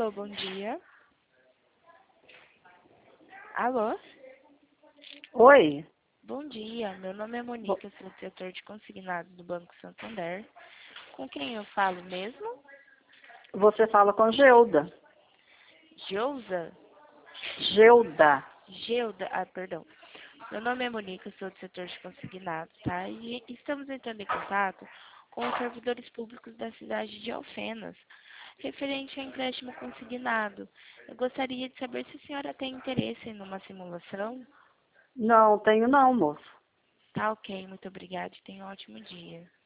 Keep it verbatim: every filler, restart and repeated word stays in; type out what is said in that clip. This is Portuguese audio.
Alô, bom dia. Alô? Oi, Bom dia, meu nome é vo- Monique, eu sou do setor de consignados do Banco Santander. Com quem eu falo mesmo? você fala com Geuda. Geusa? Geuda. Geuda, ah, perdão. Meu nome é Monique, eu sou do setor de consignados, tá? E estamos entrando em contato com os servidores públicos da cidade de Alfenas, referente ao empréstimo consignado. Eu gostaria de saber se a senhora tem interesse em uma simulação. Não tenho não, moço. Tá ok, muito obrigada e tenha um ótimo dia.